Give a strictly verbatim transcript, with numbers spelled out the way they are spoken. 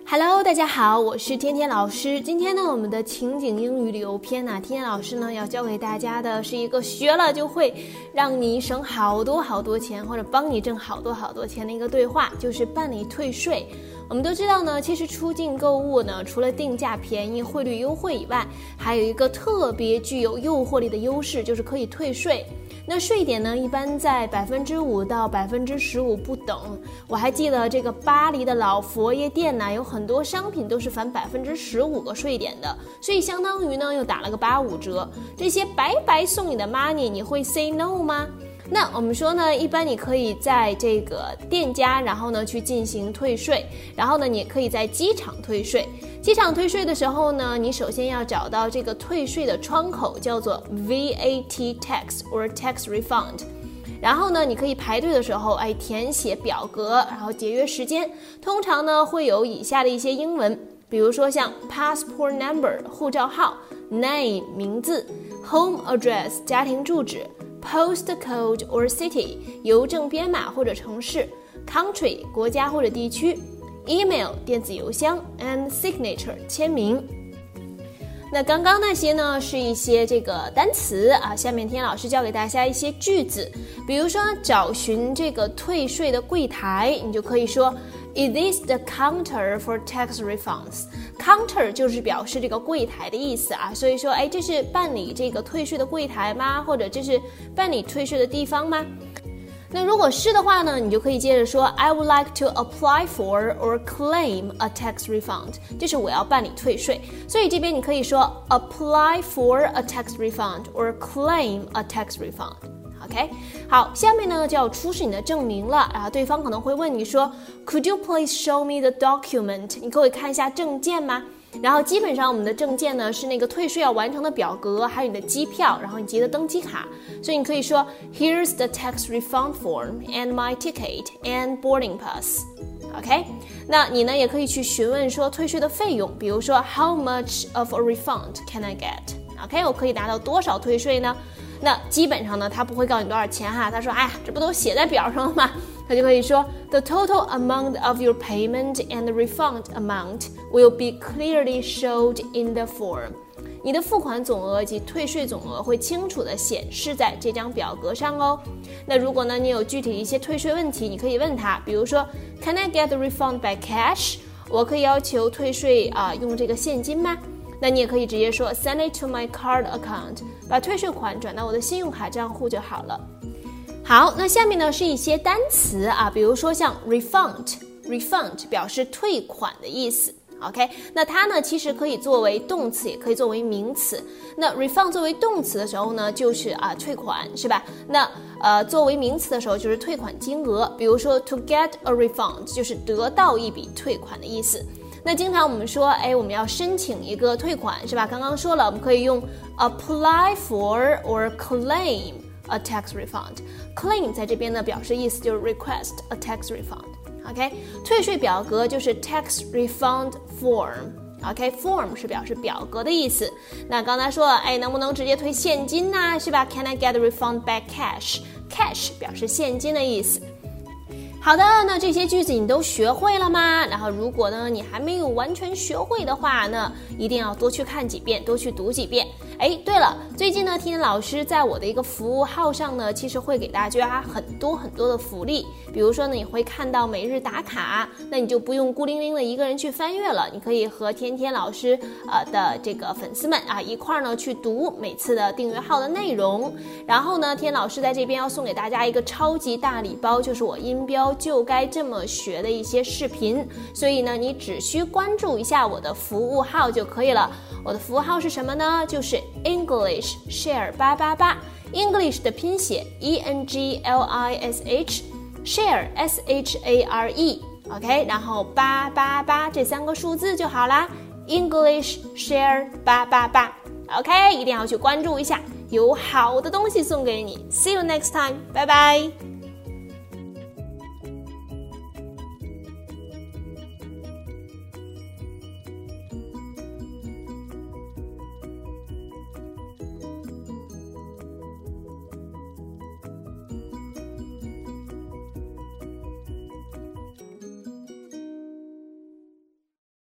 Hello， 大家好，我是天天老师。今天呢，我们的情景英语旅游篇呢、啊，天天老师呢要教给大家的是一个学了就会让你省好多好多钱，或者帮你挣好多好多钱的一个对话，就是办理退税。我们都知道呢，其实出境购物呢，除了定价便宜、汇率优惠以外，还有一个特别具有诱惑力的优势，就是可以退税。那税点呢，一般在百分之五到百分之十五不等。我还记得这个巴黎的老佛爷店呢，有很多商品都是返百分之十五个税点的，所以相当于呢又打了个八五折。这些白白送你的 money， 你会 say no 吗？那我们说呢，一般你可以在这个店家，然后呢去进行退税，然后呢你也可以在机场退税。机场退税的时候呢，你首先要找到这个退税的窗口，叫做 V A T tax or tax refund。然后呢，你可以排队的时候，哎，填写表格，然后节约时间。通常呢会有以下的一些英文，比如说像 passport number 护照号 ，name 名字 ，home address 家庭住址。Postcode or city 邮政编码或者城市 country 国家或者地区 email 电子邮箱 and signature 签名。那刚刚那些呢是一些这个单词啊，下面天老师教给大家一些句子，比如说找寻这个退税的柜台，你就可以说 Is this the counter for tax refunds? Counter 就是表示这个柜台的意思啊，所以说哎，这是办理这个退税的柜台吗？或者这是办理退税的地方吗？那如果是的话呢，你就可以接着说 I would like to apply for or claim a tax refund， 就是我要办理退税，所以这边你可以说 apply for a tax refund or claim a tax refund。OK， 好，下面呢就要出示你的证明了，然后对方可能会问你说 Could you please show me the document？ 你可以看一下证件吗？然后基本上我们的证件呢是那个退税要完成的表格，还有你的机票，然后你结的登机卡，所以你可以说 Here's the tax refund form and my ticket and boarding pass。OK， 那你呢也可以去询问说退税的费用，比如说 How much of a refund can I get？OK， 我可以拿到多少退税呢？那基本上呢，他不会告诉你多少钱哈，他说，哎呀，这不都写在表上了吗？他就可以说 The total amount of your payment and the refund amount will be clearly showed in the form。你的付款总额及退税总额会清楚地显示在这张表格上哦。那如果呢，你有具体一些退税问题，你可以问他，比如说 Can I get the refund by cash？ 我可以要求退税啊、呃，用这个现金吗？那你也可以直接说 Send it to my card account， 把退税款转到我的信用卡账户就好了。好，那下面呢是一些单词啊，比如说像 refund， refund 表示退款的意思。OK， 那它呢其实可以作为动词，也可以作为名词。那 refund 作为动词的时候呢，就是啊退款，是吧？那呃作为名词的时候就是退款金额，比如说 to get a refund 就是得到一笔退款的意思。那经常我们说，哎，我们要申请一个退款，是吧？刚刚说了，我们可以用 apply for or claim a tax refund。claim 在这边呢表示意思就是 request a tax refund。OK， 退税表格就是 tax refund form。OK， form 是表示表格的意思。那刚才说了，哎，能不能直接退现金呢？是吧 ？Can I get a refund by cash？Cash 表示现金的意思。好的，那这些句子你都学会了吗？然后如果呢你还没有完全学会的话呢，一定要多去看几遍，多去读几遍。哎，对了，最近呢天天老师在我的一个服务号上呢，其实会给大家很多很多的福利，比如说呢你会看到每日打卡，那你就不用孤零零的一个人去翻阅了，你可以和天天老师呃的这个粉丝们啊一块儿呢去读每次的订阅号的内容。然后呢天老师在这边要送给大家一个超级大礼包，就是我音标就该这么学的一些视频，所以呢你只需关注一下我的服务号就可以了。我的服务号是什么呢？就是 English Share 八八八， English 的拼写 E N G L I S H， Share S H A R E， OK， 然后八八八这三个数字就好啦， English Share 八八八， OK， 一定要去关注一下，有好的东西送给你。 See you next time， 拜拜。